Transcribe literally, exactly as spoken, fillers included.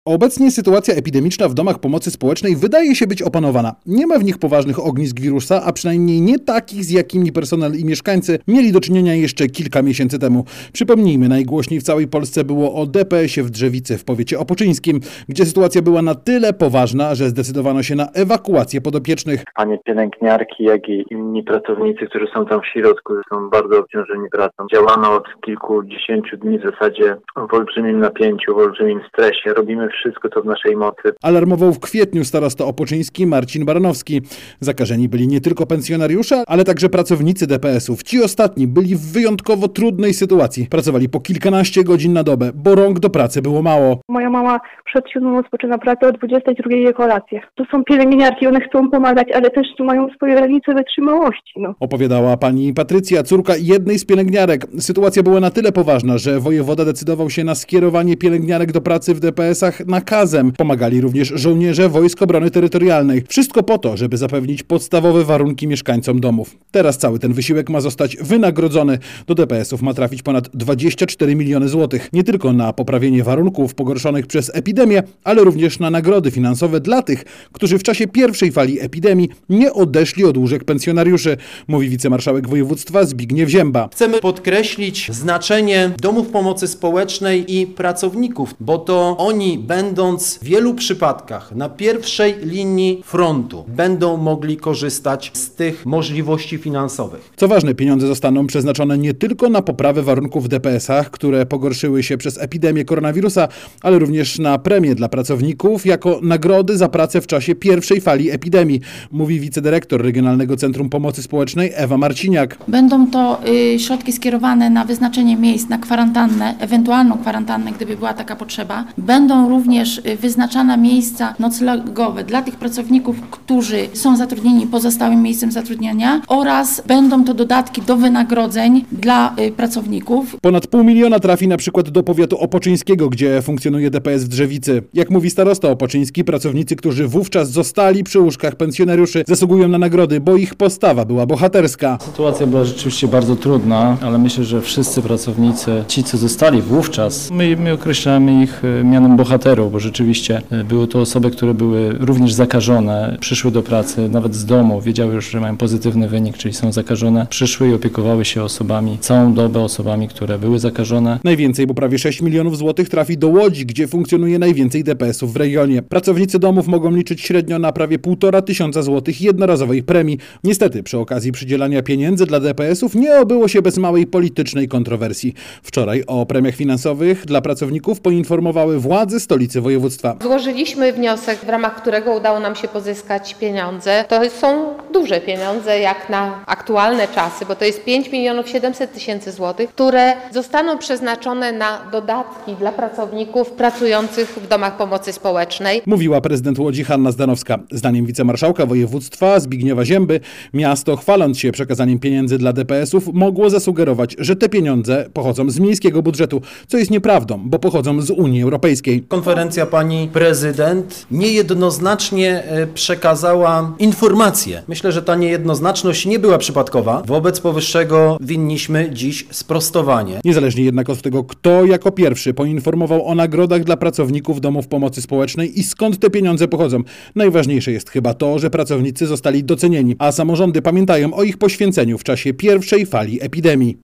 Obecnie sytuacja epidemiczna w domach pomocy społecznej wydaje się być opanowana. Nie ma w nich poważnych ognisk wirusa, a przynajmniej nie takich, z jakimi personel i mieszkańcy mieli do czynienia jeszcze kilka miesięcy temu. Przypomnijmy, najgłośniej w całej Polsce było o D P S-ie w Drzewicy w powiecie opoczyńskim, gdzie sytuacja była na tyle poważna, że zdecydowano się na ewakuację podopiecznych. Panie pielęgniarki, jak i inni pracownicy, którzy są tam w środku, są bardzo obciążeni pracą. Działano od kilkudziesięciu dni w zasadzie w olbrzymim napięciu, w olbrzymim stresie. Robimy wszystko, co w naszej mocy. Alarmował w kwietniu starosta opoczyński Marcin Baranowski. Zakażeni byli nie tylko pensjonariusze, ale także pracownicy D P S-ów. Ci ostatni byli w wyjątkowo trudnej sytuacji. Pracowali po kilkanaście godzin na dobę, bo rąk do pracy było mało. Moja mama przed siódmą rozpoczyna pracę, o dwudziestej drugiej je kolację. To są pielęgniarki, one chcą pomagać, ale też mają swoje granice wytrzymałości. No. Opowiadała pani Patrycja, córka jednej z pielęgniarek. Sytuacja była na tyle poważna, że wojewoda decydował się na skierowanie pielęgniarek do pracy w D P S-ach nakazem. Pomagali również żołnierze Wojsk Obrony Terytorialnej. Wszystko po to, żeby zapewnić podstawowe warunki mieszkańcom domów. Teraz cały ten wysiłek ma zostać wynagrodzony. Do D P S-ów ma trafić ponad dwadzieścia cztery miliony złotych. Nie tylko na poprawienie warunków pogorszonych przez epidemię, ale również na nagrody finansowe dla tych, którzy w czasie pierwszej fali epidemii nie odeszli od łóżek pensjonariuszy, mówi wicemarszałek województwa Zbigniew Zięba. Chcemy podkreślić znaczenie domów pomocy społecznej i pracowników, bo to oni, będąc w wielu przypadkach na pierwszej linii frontu, będą mogli korzystać z tych możliwości finansowych. Co ważne, pieniądze zostaną przeznaczone nie tylko na poprawę warunków w D P S-ach, które pogorszyły się przez epidemię koronawirusa, ale również na premie dla pracowników jako nagrody za pracę w czasie pierwszej fali epidemii, mówi wicedyrektor Regionalnego Centrum Pomocy Społecznej Ewa Marciniak. Będą to y, środki skierowane na wyznaczenie miejsc na kwarantannę, ewentualną kwarantannę, gdyby była taka potrzeba. Będą również y, wyznaczane miejsca noclegowe dla tych pracowników, którzy są zatrudnieni poza stałym miejscem zatrudnienia, oraz będą to dodatki do wynagrodzeń dla y, pracowników. Ponad pół miliona trafi na przykład do powiatu opoczyńskiego, gdzie funkcjonuje D P S w Drzewicy. Jak mówi starosta opoczyński, pracownicy, którzy wówczas zostali przy łóżkach pensjonariuszy, zasługują na nagrody, bo ich postawa była bohaterska. Sytuacja była rzeczywiście bardzo trudna, ale myślę, że wszyscy pracownicy, ci co zostali wówczas, my, my określamy ich mianem bohaterów, bo rzeczywiście były to osoby, które były również zakażone, przyszły do pracy, nawet z domu, wiedziały już, że mają pozytywny wynik, czyli są zakażone, przyszły i opiekowały się osobami, całą dobę osobami, które były zakażone. Najwięcej, bo prawie sześć milionów złotych trafi do Łodzi, gdzie funkcjonuje najwięcej D P S-ów w regionie. Pracownicy domów mogą liczyć średnio na prawie półtora tysiąca złotych jednorazowej premii. Niestety, przy okazji przydzielania pieniędzy dla D P S-ów nie obyło się bez małej politycznej kontrowersji. Wczoraj o premiach finansowych dla pracowników poinformowały władze stolicy województwa. Złożyliśmy wniosek, w ramach którego udało nam się pozyskać pieniądze. To są duże pieniądze jak na aktualne czasy, bo to jest pięć milionów siedemset tysięcy złotych, które zostaną przeznaczone na dodatki dla pracowników pracujących w domach pomocy społecznej. Mówiła prezydent Łodzi Hanna Zdanowska. Zdaniem wicemarszałka województwa Zbigniewa Zięby, miasto, chwaląc się przekazaniem pieniędzy dla D P S-ów, mogło zasugerować, że te pieniądze pochodzą z miejskiego budżetu, co jest nieprawdą, bo pochodzą z Unii Europejskiej. Konferencja pani prezydent niejednoznacznie przekazała informacje. Myślę, że ta niejednoznaczność nie była przypadkowa. Wobec powyższego winniśmy dziś sprostowanie. Niezależnie jednak od tego, kto jako pierwszy poinformował o nagrodach dla pracowników domów pomocy społecznej i skąd te pieniądze pochodzą, najważniejsze jest chyba to, że pracownicy zostali docenieni, a samorządy pamiętają o ich poświęceniu w czasie pierwszej fali epidemii.